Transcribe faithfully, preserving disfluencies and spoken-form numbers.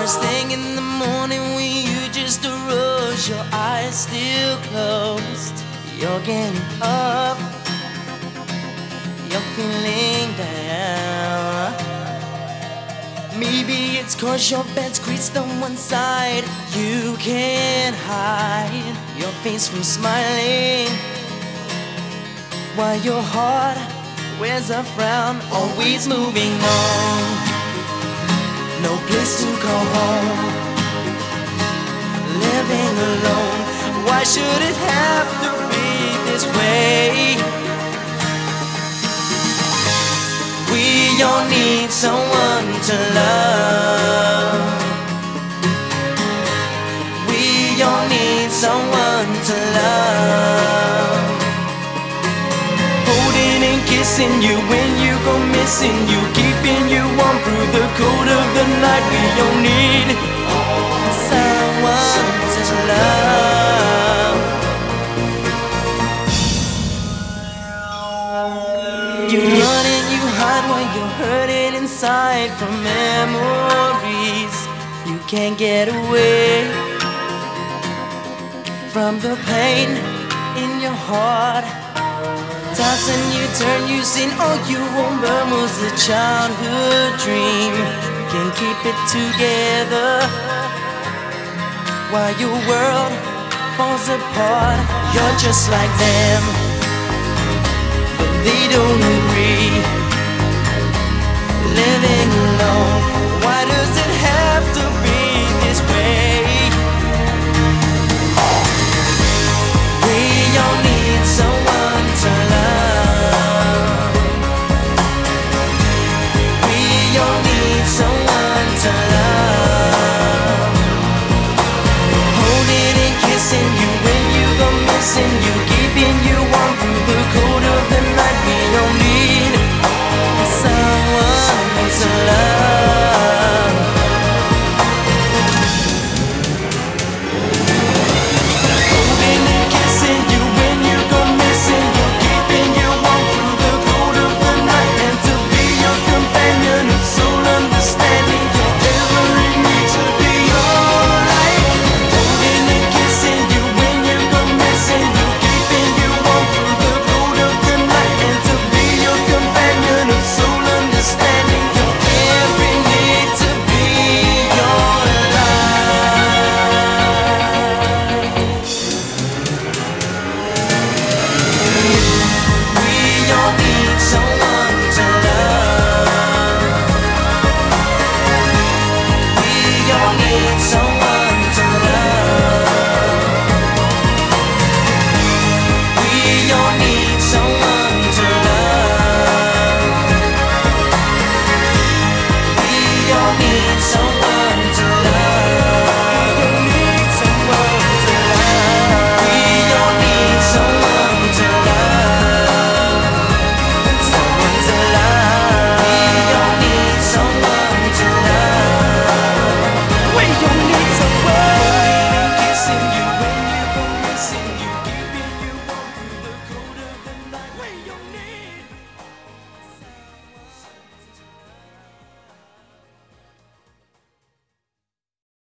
First thing in the morning when you just arose, your eyes still closed. You're getting up, you're feeling down. Maybe it's cause your bed's creased on one side. You can't hide your face from smiling, while your heart wears a frown. Always moving on, no place to call home. Living alone, why should it have to be this way? We all need someone to love. We all need someone to love. Holding and kissing you when you go missing, you keeping you warm through the cold of the night. We all need someone to love. You run and you hide while you're hurting inside from memories. You can't get away from the pain in your heart. Toss and you turn, you seen all you remember was a childhood dream. Can't keep it together while your world falls apart. You're just like them, but they don't agree. Living alone, why does it have to be this way?